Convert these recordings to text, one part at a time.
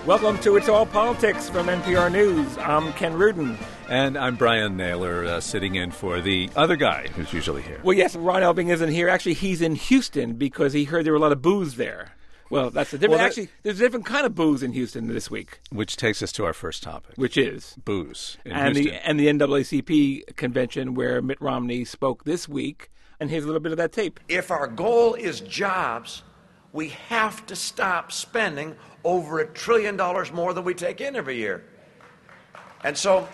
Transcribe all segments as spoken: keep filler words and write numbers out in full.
Welcome to It's All Politics from N P R News. I'm Ken Rudin. And I'm Brian Naylor, uh, sitting in for the other guy who's usually here. Well, yes, Ron Elving isn't here. Actually, he's in Houston because he heard there were a lot of booze there. Well, that's a different. Well, that, actually, there's a different kind of booze in Houston this week. Which takes us to our first topic. Which is? Booze in and Houston. The, and the N double A C P convention where Mitt Romney spoke this week. And here's a little bit of that tape. If our goal is jobs, we have to stop spending over a trillion dollars more than we take in every year. And so,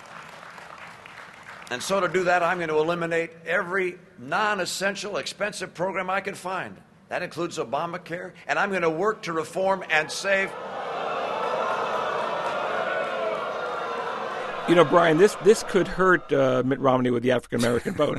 and so to do that, I'm going to eliminate every non-essential, expensive program I can find. That includes Obamacare, and I'm going to work to reform and save. You know, Brian, this this could hurt uh, Mitt Romney with the African-American vote.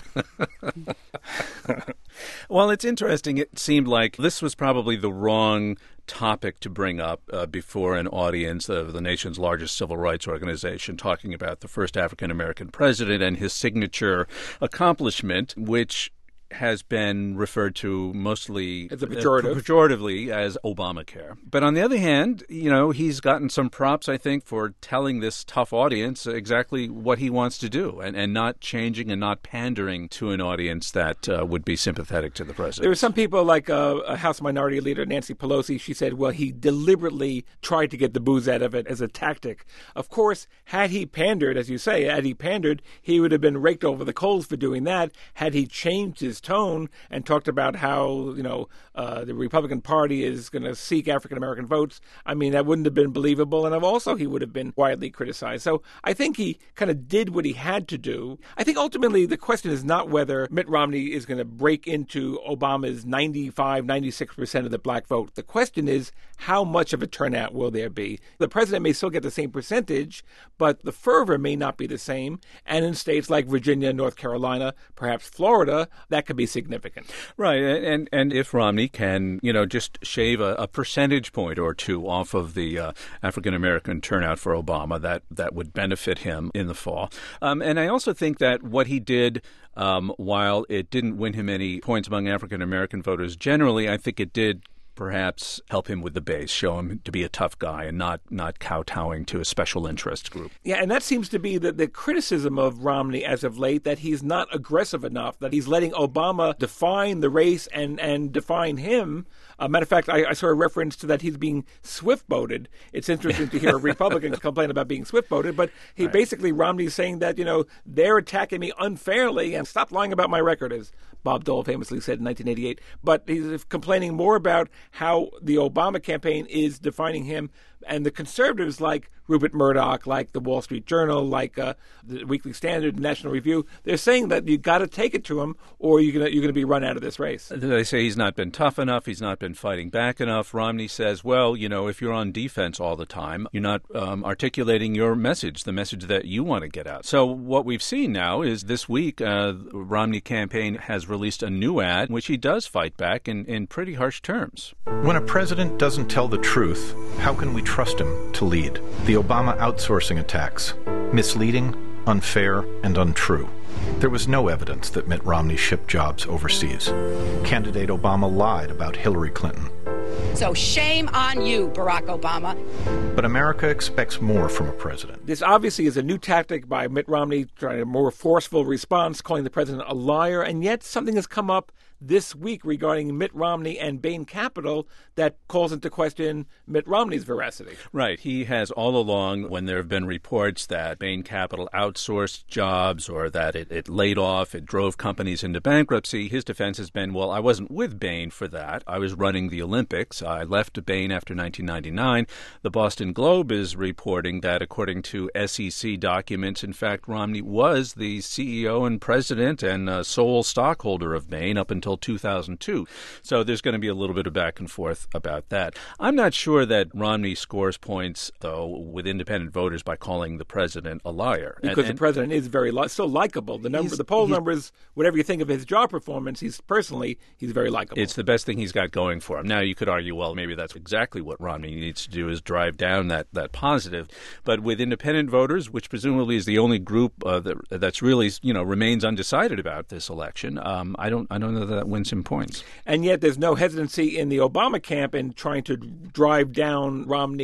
Well, it's interesting. It seemed like this was probably the wrong topic to bring up uh, before an audience of the nation's largest civil rights organization, talking about the first African-American president and his signature accomplishment, which has been referred to mostly as a pejorative. Uh, pejoratively as Obamacare. But on the other hand, you know, he's gotten some props, I think, for telling this tough audience exactly what he wants to do and, and not changing and not pandering to an audience that uh, would be sympathetic to the president. There were some people like uh, a House Minority Leader, Nancy Pelosi. She said, well, he deliberately tried to get the booze out of it as a tactic. Of course, had he pandered, as you say, had he pandered, he would have been raked over the coals for doing that. Had he changed his tone and talked about how, you know, uh, the Republican Party is going to seek African-American votes, I mean, that wouldn't have been believable. And also he would have been widely criticized. So I think he kind of did what he had to do. I think ultimately the question is not whether Mitt Romney is going to break into Obama's ninety-five, ninety-six percent of the black vote. The question is, how much of a turnout will there be? The president may still get the same percentage, but the fervor may not be the same. And in states like Virginia, North Carolina, perhaps Florida, that could be significant. Right. And and if Romney can, you know, just shave a, a percentage point or two off of the uh, African-American turnout for Obama, that, that would benefit him in the fall. Um, and I also think that what he did, um, while it didn't win him any points among African-American voters generally, I think it did perhaps help him with the base, show him to be a tough guy and not not kowtowing to a special interest group. Yeah, and that seems to be the, the criticism of Romney as of late, that he's not aggressive enough, that he's letting Obama define the race and, and define him. Uh, matter of fact, I, I saw a reference to that he's being swift-boated. It's interesting to hear a Republican complain about being swift-boated, but he right. basically, Romney's saying that, you know, they're attacking me unfairly and stop lying about my record, as Bob Dole famously said in nineteen eighty-eight. But he's complaining more about how the Obama campaign is defining him. And the conservatives like Rupert Murdoch, like the Wall Street Journal, like uh, the Weekly Standard, National Review, they're saying that you got to take it to him or you're going you're going to be run out of this race. They say he's not been tough enough. He's not been fighting back enough. Romney says, well, you know, if you're on defense all the time, you're not um, articulating your message, the message that you want to get out. So what we've seen now is this week, uh, the Romney campaign has released a new ad in which he does fight back in, in pretty harsh terms. When a president doesn't tell the truth, how can we trust him to lead? The Obama outsourcing attacks, misleading, unfair, and untrue. There was no evidence that Mitt Romney shipped jobs overseas. Candidate Obama lied about Hillary Clinton. So shame on you, Barack Obama. But America expects more from a president. This obviously is a new tactic by Mitt Romney, trying a more forceful response, calling the president a liar, and yet something has come up this week regarding Mitt Romney and Bain Capital that calls into question Mitt Romney's veracity. Right. He has all along, when there have been reports that Bain Capital outsourced jobs or that it, it laid off, it drove companies into bankruptcy, his defense has been, well, I wasn't with Bain for that. I was running the Olympics. I left Bain after nineteen ninety-nine. The Boston Globe is reporting that, according to S E C documents, in fact, Romney was the C E O and president and uh, sole stockholder of Bain up until two thousand two. So there's going to be a little bit of back and forth about that. I'm not sure that Romney scores points, though, with independent voters by calling the president a liar. Because and, the and president is very li- still likable. The number, the poll numbers, whatever you think of his job performance, he's personally, he's very likable. It's the best thing he's got going for him. Now, you could argue, well, maybe that's exactly what Romney needs to do, is drive down that, that positive. But with independent voters, which presumably is the only group uh, that, that's really, you know, remains undecided about this election, um, I don't I don't know that that wins him points. And yet there's no hesitancy in the Obama camp in trying to drive down Romney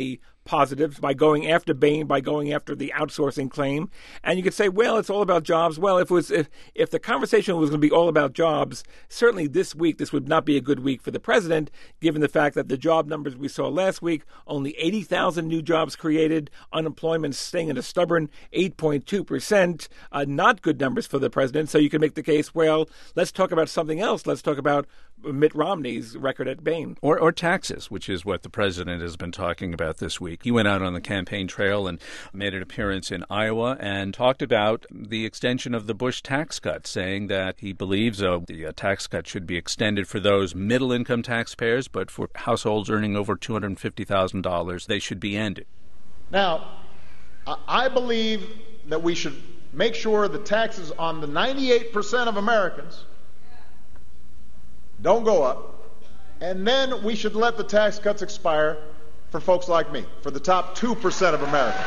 positives by going after Bain, by going after the outsourcing claim. And you could say, well, it's all about jobs. Well, if it was if, if the conversation was going to be all about jobs, certainly this week, this would not be a good week for the president, given the fact that the job numbers we saw last week, only eighty thousand new jobs created, unemployment staying at a stubborn eight point two percent, uh, not good numbers for the president. So you can make the case, well, let's talk about something else. Let's talk about Mitt Romney's record at Bain. Or, or taxes, which is what the president has been talking about this week. He went out on the campaign trail and made an appearance in Iowa and talked about the extension of the Bush tax cut, saying that he believes uh, the uh, tax cut should be extended for those middle-income taxpayers, but for households earning over two hundred fifty thousand dollars, they should be ended. Now, I believe that we should make sure the taxes on the ninety-eight percent of Americans don't go up, and then we should let the tax cuts expire for folks like me, for the top two percent of Americans.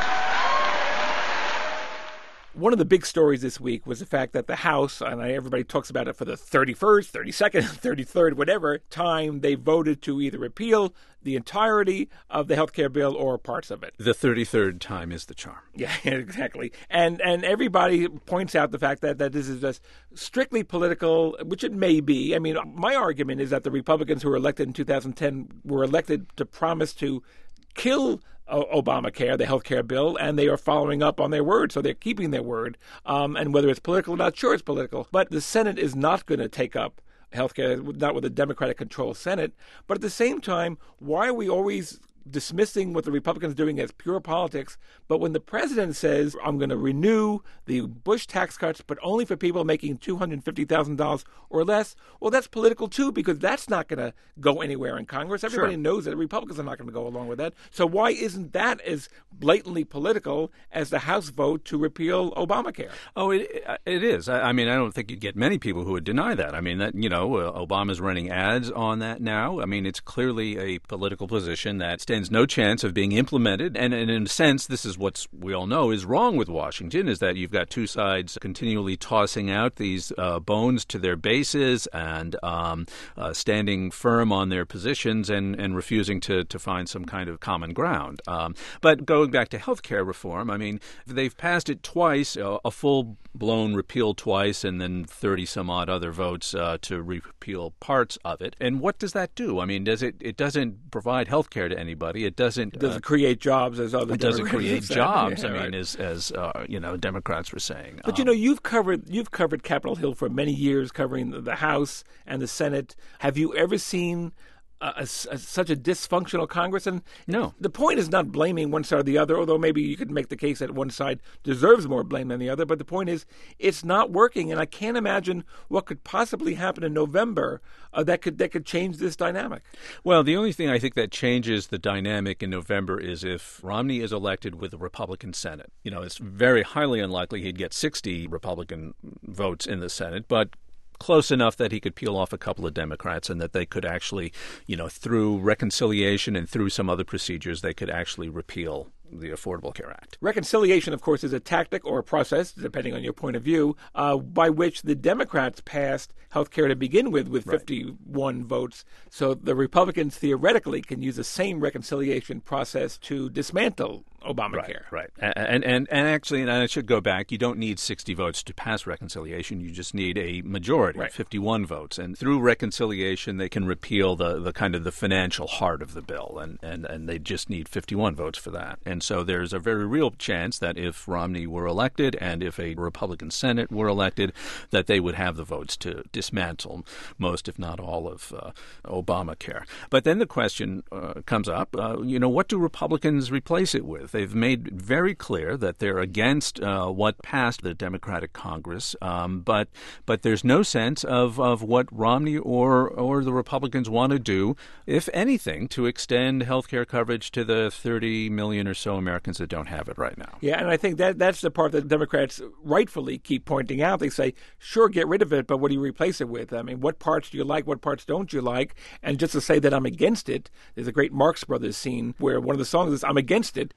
One of the big stories this week was the fact that the House, and everybody talks about it for the thirty-first, thirty-second, thirty-third, whatever time, they voted to either repeal the entirety of the health care bill or parts of it. The thirty-third time is the charm. Yeah, exactly. And and everybody points out the fact that, that this is just strictly political, which it may be. I mean, my argument is that the Republicans who were elected in two thousand ten were elected to promise to kill Obamacare, the health care bill, and they are following up on their word, so they're keeping their word. Um, and whether it's political or not, sure it's political. But the Senate is not going to take up health care, not with a Democratic-controlled Senate. But at the same time, why are we always dismissing what the Republicans are doing as pure politics? But when the president says, I'm going to renew the Bush tax cuts, but only for people making two hundred fifty thousand dollars or less, well, that's political too, because that's not going to go anywhere in Congress. Everybody Sure. knows that the Republicans are not going to go along with that. So why isn't that as blatantly political as the House vote to repeal Obamacare? Oh, it it is. I, I mean, I don't think you'd get many people who would deny that. I mean, that you know, uh, Obama's running ads on that now. I mean, it's clearly a political position that stands no chance of being implemented. And, and in a sense, this is what we all know is wrong with Washington, is that you've got two sides continually tossing out these uh, bones to their bases and um, uh, standing firm on their positions and, and refusing to, to find some kind of common ground. Um, but going back to health care reform, I mean, they've passed it twice, uh, a full-blown repeal twice, and then thirty-some-odd other votes uh, to repeal parts of it. And what does that do? I mean, does it, it doesn't provide health care to anybody. It doesn't, It doesn't uh, create jobs, as other it doesn't Democrats create have said. jobs. Yeah, I mean, right. as as uh, you know, Democrats were saying. But you know, you've covered you've covered Capitol Hill for many years, covering the, the House and the Senate. Have you ever seen a, a, a, such a dysfunctional Congress? And No. The point is not blaming one side or the other, although maybe you could make the case that one side deserves more blame than the other. But the point is, it's not working, and I can't imagine what could possibly happen in November uh, that could that could change this dynamic. Well, the only thing I think that changes the dynamic in November is if Romney is elected with a Republican Senate. You know, it's very highly unlikely he'd get sixty Republican votes in the Senate, but close enough that he could peel off a couple of Democrats and that they could actually, you know, through reconciliation and through some other procedures, they could actually repeal the Affordable Care Act. Reconciliation, of course, is a tactic or a process, depending on your point of view, uh, by which the Democrats passed health care to begin with, with Right. fifty-one votes. So the Republicans theoretically can use the same reconciliation process to dismantle Obamacare. Right, right. And, and, and actually, and I should go back, you don't need sixty votes to pass reconciliation. You just need a majority, Right. fifty-one votes. And through reconciliation, they can repeal the, the kind of the financial heart of the bill. And, and, and they just need fifty-one votes for that. And so there's a very real chance that if Romney were elected and if a Republican Senate were elected, that they would have the votes to dismantle most, if not all, of uh, Obamacare. But then the question uh, comes up, uh, you know, what do Republicans replace it with? They've made very clear that they're against uh, what passed the Democratic Congress, um, but but there's no sense of, of what Romney or or the Republicans want to do, if anything, to extend health care coverage to the thirty million or so Americans that don't have it right now. Yeah, and I think that that's the part that Democrats rightfully keep pointing out. They say, sure, get rid of it, but what do you replace it with? I mean, what parts do you like? What parts don't you like? And just to say that I'm against it, there's a great Marx Brothers scene where one of the songs is, I'm against it.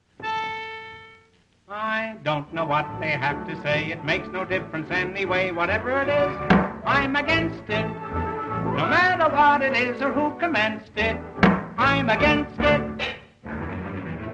I don't know what they have to say. It makes no difference anyway. Whatever it is, I'm against it. No matter what it is or who commenced it, I'm against it.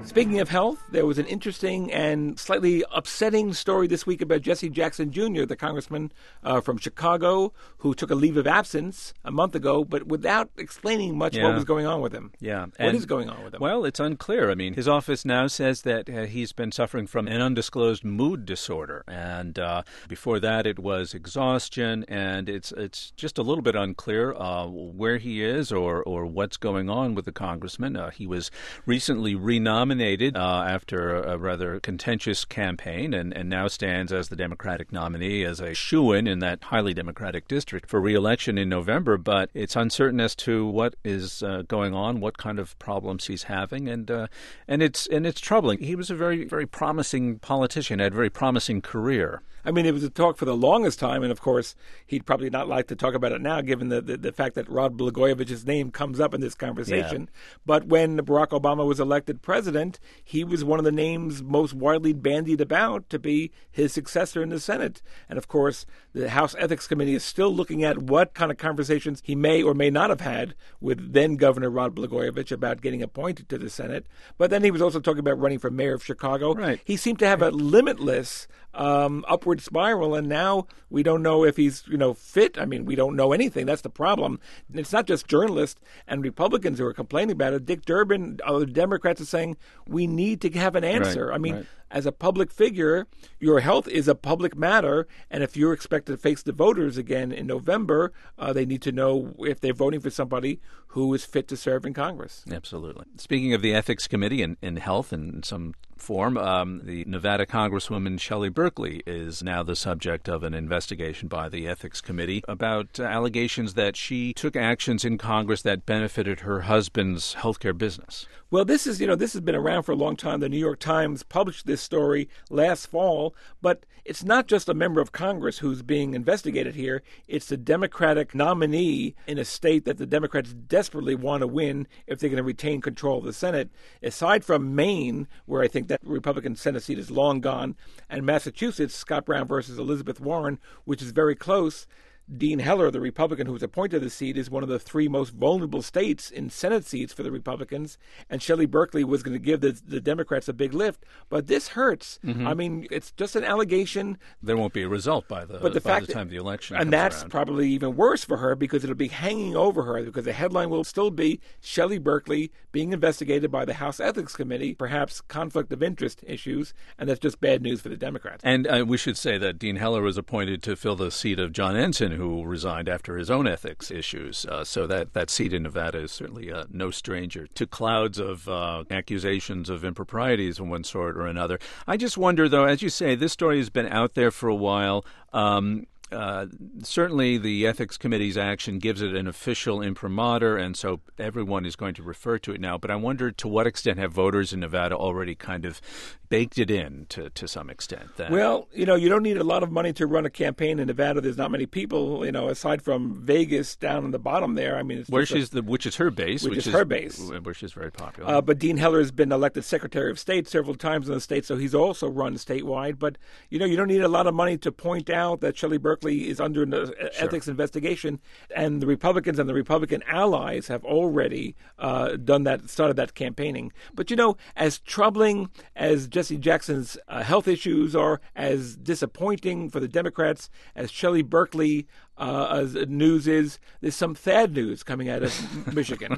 Speaking of health, there was an interesting and slightly upsetting story this week about Jesse Jackson Junior, the congressman uh, from Chicago, who took a leave of absence a month ago, but without explaining much Yeah. what was going on with him. Yeah. What And- is going on with him? Well, it's unclear. I mean, his office now says that uh, he's been suffering from an undisclosed mood disorder, and uh, before that, it was exhaustion, and it's it's just a little bit unclear uh, where he is or or what's going on with the congressman. Uh, he was recently renominated uh, after a, a rather contentious campaign, and, and now stands as the Democratic nominee as a shoo-in in that highly Democratic district for re-election in November. But it's uncertain as to what is uh, going on, what kind of problems he's having, and uh, and it's and it's troubling. He was a very very promising politician, had a very promising career. I mean, it was a talk for the longest time, and of course, he'd probably not like to talk about it now, given the, the, the fact that Rod Blagojevich's name comes up in this conversation. Yeah. But when Barack Obama was elected president, he was one of the names most widely bandied about to be his successor in the Senate. And of course, the House Ethics Committee is still looking at what kind of conversations he may or may not have had with then Governor Rod Blagojevich about getting appointed to the Senate. But then he was also talking about running for mayor of Chicago. Right. He seemed to have a limitless um, upward spiral, and now we don't know if he's, you know, fit. I mean, we don't know anything. That's the problem. And it's not just journalists and Republicans who are complaining about it. Dick Durbin, other Democrats are saying we need to have an answer. Right, I mean, right. as a public figure, your health is a public matter, and if you're expected to face the voters again in November, uh, they need to know if they're voting for somebody who is fit to serve in Congress. Absolutely. Speaking of the Ethics Committee and, and health in some form, um, the Nevada Congresswoman Shelley Berkley is now the subject of an investigation by the Ethics Committee about uh, allegations that she took actions in Congress that benefited her husband's healthcare business. Well, this is, you know, this has been around for a long time. The New York Times published this story last fall, but it's not just a member of Congress who's being investigated here. It's the Democratic nominee in a state that the Democrats desperately want to win if they're going to retain control of the Senate. Aside from Maine, where I think that Republican Senate seat is long gone, and Massachusetts, Scott Brown versus Elizabeth Warren, which is very close. Dean Heller, the Republican who was appointed to the seat, is one of the three most vulnerable states in Senate seats for the Republicans, and Shelley Berkley was going to give the, the Democrats a big lift. But this hurts. Mm-hmm. I mean, it's just an allegation. There won't be a result by the, but the by fact the time the election and comes that's around. Probably even worse for her because it'll be hanging over her because the headline will still be Shelley Berkley being investigated by the House Ethics Committee, perhaps conflict of interest issues, and that's just bad news for the Democrats. And uh, we should say that Dean Heller was appointed to fill the seat of John Ensign, who resigned after his own ethics issues. Uh, so that, that seat in Nevada is certainly uh, no stranger to clouds of uh, accusations of improprieties of one sort or another. I just wonder, though, as you say, this story has been out there for a while. Um, Uh, certainly the Ethics Committee's action gives it an official imprimatur, and so everyone is going to refer to it now. But I wonder to what extent have voters in Nevada already kind of baked it in to, to some extent? That Well, you know, you don't need a lot of money to run a campaign in Nevada. There's not many people, you know, aside from Vegas down in the bottom there. I mean, it's where just a- she's the, which is her base. Which is her base. Where she's very popular. Uh, but Dean Heller has been elected Secretary of State several times in the state, so he's also run statewide. But, you know, you don't need a lot of money to point out that Shelley Berkley is under an uh, ethics investigation, and the Republicans and the Republican allies have already uh, done that, started that campaigning. But, you know, as troubling as Jesse Jackson's uh, health issues are, as disappointing for the Democrats as Shelley Berkley uh, as news is, there's some Thad news coming out of Michigan.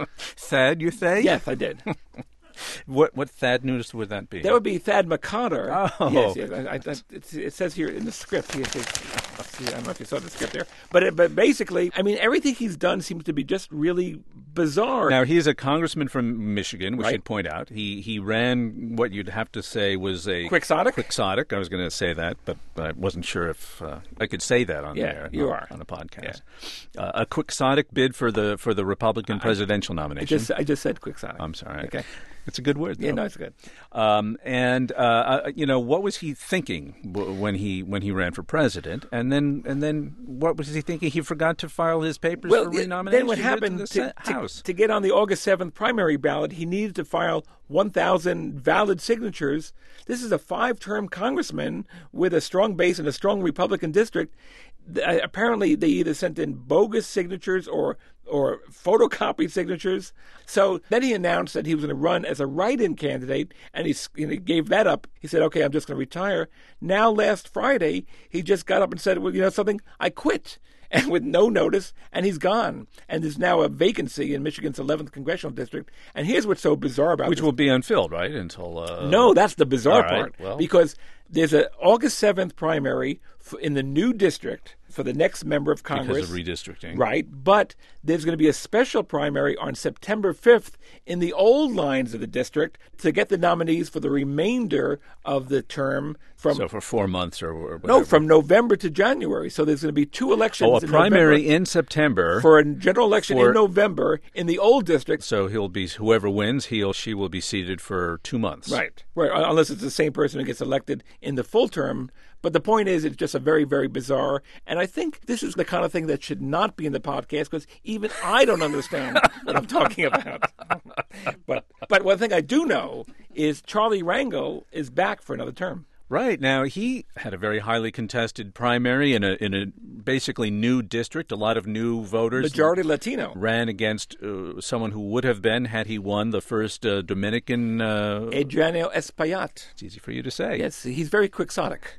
Thad, you say? Yes, I did. What what Thad news would that be? That would be Thad McConner. Oh. Yes, yes. I, I, it's, it says here in the script. He, he, see, I don't know if you saw the script there. But, it, but basically, I mean, everything he's done seems to be just really bizarre. Now, he's a congressman from Michigan, we Right. should point out. He he ran what you'd have to say was a... Quixotic? Quixotic. I was going to say that, but I wasn't sure if uh, I could say that on Yeah, there. you on, are. on a podcast. Uh, a Quixotic bid for the for the Republican presidential I nomination. just, I just said Quixotic. I'm sorry. Okay. It's a good word, though. Yeah, no, it's good. Um, and uh, uh, you know, what was he thinking w- when he when he ran for president? And then and then what was he thinking? He forgot to file his papers Well, for th- renomination. then what to happened the to, Senate to, House. to get on the August seventh primary ballot, he needed to file one thousand valid signatures. This is a five-term congressman with a strong base in a strong Republican district. Uh, apparently, they either sent in bogus signatures or or photocopied signatures. So then he announced that he was going to run as a write-in candidate, and he, you know, he gave that up. He said, okay, I'm just going to retire. Now, last Friday, he just got up and said, well, you know something, I quit. And with no notice, and he's gone. And there's now a vacancy in Michigan's eleventh congressional district. And here's what's so bizarre about Which this. will be unfilled, right, until... Uh... No, that's the bizarre All right, part. well. Because there's an August seventh primary f- in the new district for the next member of Congress. Because of redistricting. Right. But there's going to be a special primary on September fifth in the old lines of the district to get the nominees for the remainder of the term from... So for four months or, or whatever. No, from November to January. So there's going to be two elections Oh, a in primary November in September. for a general election for- in November in the old district. So he'll be, whoever wins, he or she will be seated for two months. Right. Right. Unless it's the same person who gets elected in the full term. But the point is, it's just a very, very bizarre. And I think this is the kind of thing that should not be in the podcast because even I don't understand what I'm talking about. but but one thing I do know is Charlie Rangel is back for another term. Right. Now, he had a very highly contested primary in a in a basically new district. A lot of new voters. Majority Latino. Ran against uh, someone who would have been, had he won, the first uh, Dominican... Uh, Adriano Espaillat. It's easy for you to say. Yes, he's very quixotic.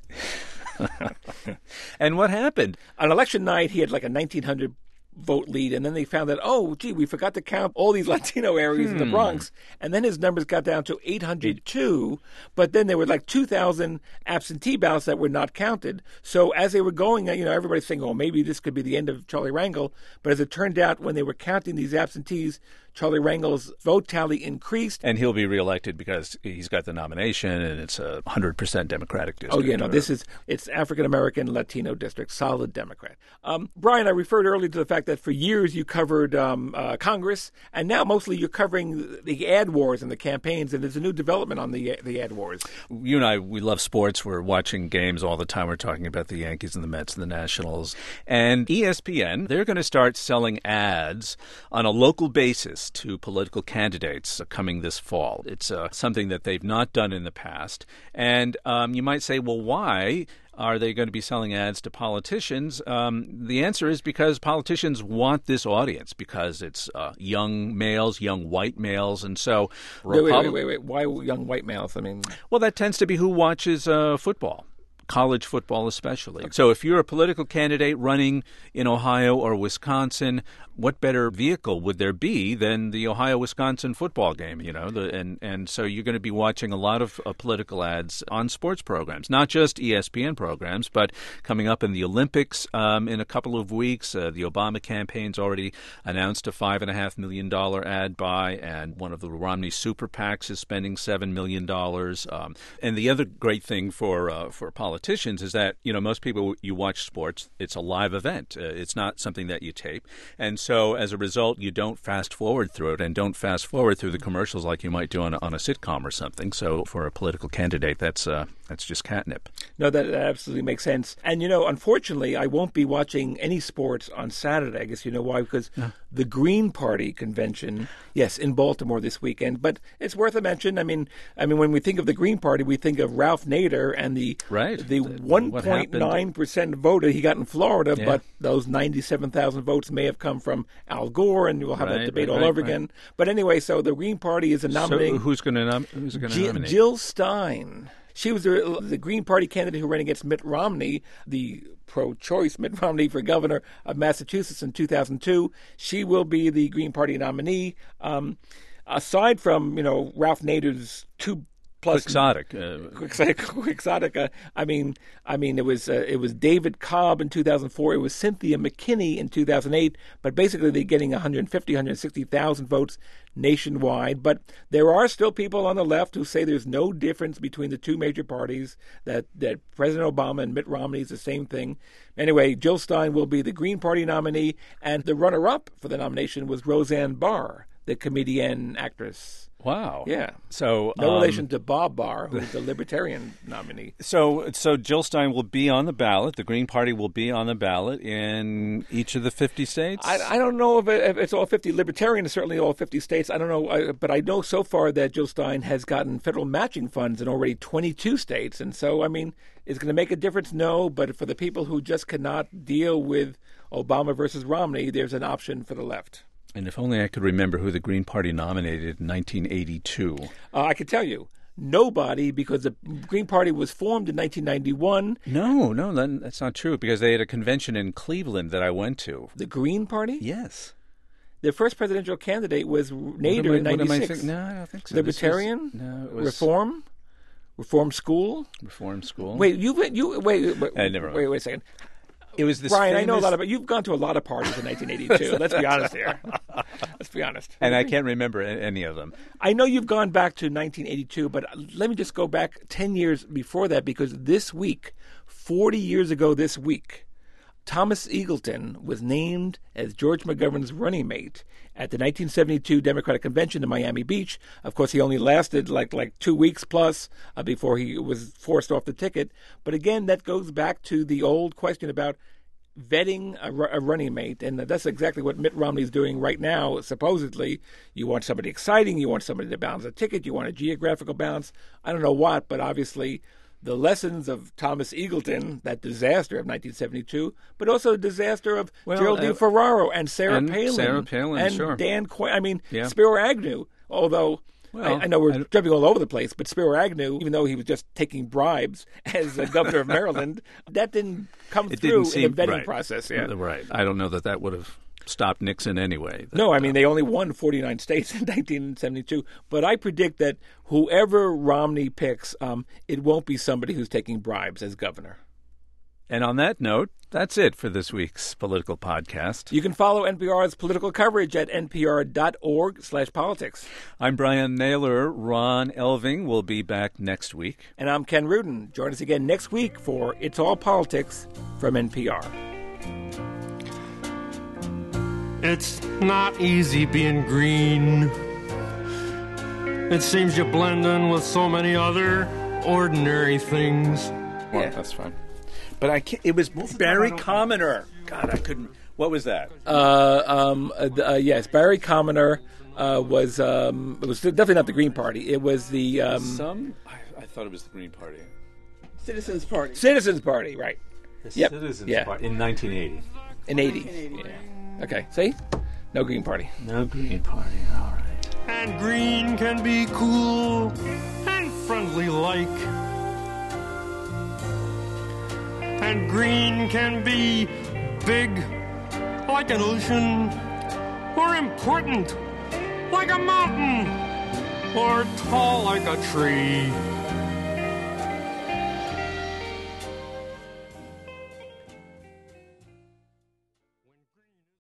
And what happened? On election night, he had like a nineteen hundred vote lead, and then they found that, oh, gee, we forgot to count all these Latino areas Hmm. in the Bronx, and then his numbers got down to eight hundred two, but then there were like two thousand absentee ballots that were not counted. So as they were going, you know, everybody's saying, oh, maybe this could be the end of Charlie Rangel, but as it turned out, when they were counting these absentees, Charlie Rangel's vote tally increased. And he'll be reelected because he's got the nomination, and it's a one hundred percent Democratic district. Oh, yeah, no, this is, it's African-American Latino district, solid Democrat. Um, Brian, I referred earlier to the fact that for years you covered um, uh, Congress, and now mostly you're covering the ad wars and the campaigns, and there's a new development on the the ad wars. You and I, we love sports. We're watching games all the time. We're talking about the Yankees and the Mets and the Nationals. And E S P N, they're going to start selling ads on a local basis to political candidates coming this fall. It's uh, something that they've not done in the past. And um, you might say, well, why are they going to be selling ads to politicians? Um, the answer is because politicians want this audience, because it's uh, young males, young white males. And so... Wait, wait, Repub- wait, wait, wait. Why young white males? I mean... Well, that tends to be who watches uh, football. College football especially. So if you're a political candidate running in Ohio or Wisconsin, what better vehicle would there be than the Ohio-Wisconsin football game, you know? The, and, and so you're going to be watching a lot of uh, political ads on sports programs, not just E S P N programs, but coming up in the Olympics um, in a couple of weeks. Uh, the Obama campaign's already announced a five point five million dollars ad buy, and one of the Romney super PACs is spending seven million dollars. Um, and the other great thing for uh, for politicians is that, you know, most people, you watch sports, it's a live event. Uh, it's not something that you tape. And so as a result, you don't fast forward through it and don't fast forward through the commercials like you might do on a, on a sitcom or something. So for a political candidate, that's uh, that's just catnip. No, that, that absolutely makes sense. And, you know, unfortunately, I won't be watching any sports on Saturday. I guess you know why, because no. the Green Party convention, yes, in Baltimore this weekend. But it's worth a mention. I mean, I mean, when we think of the Green Party, we think of Ralph Nader and the right. the one point nine percent vote that he got in Florida, yeah. but those ninety-seven thousand votes may have come from Al Gore, and we'll have right, that debate right, all right, over right. again. But anyway, so the Green Party is a nominating. So who's going to nom- who's going to G- nominate? Jill Stein. She was the, the Green Party candidate who ran against Mitt Romney, the pro-choice Mitt Romney for governor of Massachusetts in two thousand two. She will be the Green Party nominee. Um, aside from, you know, Ralph Nader's two plus quixotic, uh, quixotic, quixotic uh, I mean, I mean, it was uh, it was David Cobb in two thousand four. It was Cynthia McKinney in two thousand eight. But basically, they're getting one hundred fifty, one hundred sixty thousand votes nationwide. But there are still people on the left who say there's no difference between the two major parties, that, that President Obama and Mitt Romney is the same thing. Anyway, Jill Stein will be the Green Party nominee, and the runner-up for the nomination was Roseanne Barr, the comedian actress. Wow. Yeah. So no um, relation to Bob Barr, who's the Libertarian nominee. So, so Jill Stein will be on the ballot. The Green Party will be on the ballot in each of the fifty states. I, I don't know if, it, if it's all fifty. Libertarian is certainly all fifty states. I don't know, I, but I know so far that Jill Stein has gotten federal matching funds in already twenty-two states, and so I mean, is it going to make a difference? No, but for the people who just cannot deal with Obama versus Romney, there's an option for the left. And if only I could remember who the Green Party nominated in nineteen eighty-two. Uh, I could tell you. Nobody, because the Green Party was formed in nineteen ninety-one. No, no, that, that's not true, because they had a convention in Cleveland that I went to. The Green Party? Yes. Their first presidential candidate was Nader I, in ninety-six. Think? No, I don't think so. Libertarian? Was, no, it was Reform? Reform School? Reform School. Wait, you you wait wait, uh, never mind. wait wait a second. It was this Brian, famous... I know a lot about. You've gone to a lot of parties in nineteen eighty-two. Let's be honest here. Let's be honest. And I can't remember any of them. I know you've gone back to nineteen eighty-two, but let me just go back ten years before that, because this week, forty years ago this week, Thomas Eagleton was named as George McGovern's running mate at the nineteen seventy-two Democratic Convention in Miami Beach. Of course, he only lasted like like two weeks plus uh, before he was forced off the ticket. But again, that goes back to the old question about vetting a, a running mate, and that's exactly what Mitt Romney is doing right now, supposedly. You want somebody exciting, you want somebody to balance a ticket, you want a geographical balance. I don't know what, but obviously the lessons of Thomas Eagleton, that disaster of nineteen seventy-two, but also the disaster of well, Geraldine uh, Ferraro and Sarah and Palin. Sarah Palin, and sure. Dan Quayle. I mean, yeah. Spiro Agnew, although... Well, I, I know we're I, jumping all over the place, but Spiro Agnew, even though he was just taking bribes as the governor of Maryland, that didn't come it through didn't seem, in the vetting right. process. Yeah. Right. I don't know that that would have stopped Nixon anyway. That, no, I mean, they only won forty-nine states in nineteen seventy-two. But I predict that whoever Romney picks, um, it won't be somebody who's taking bribes as governor. And on that note, that's it for this week's political podcast. You can follow N P R's political coverage at npr.org slash politics. I'm Brian Naylor. Ron Elving will be back next week. And I'm Ken Rudin. Join us again next week for It's All Politics from N P R. It's not easy being green. It seems you blend in with so many other ordinary things. Well, yeah. That's fine. But I can't, it was Barry Commoner. God, I couldn't. What was that? Uh, um, uh, uh, yes, Barry Commoner uh, was. Um, it was definitely not the Green Party. It was the. Um, Some. I, I thought it was the Green Party. Citizens Party. Citizens Party, right? The yep. Citizens yeah. Party in nineteen eighty. In eighty. Yeah. Okay. See, no Green Party. No Green Party. All right. And green can be cool and friendly like. And green can be big, like an ocean, or important, like a mountain, or tall like a tree.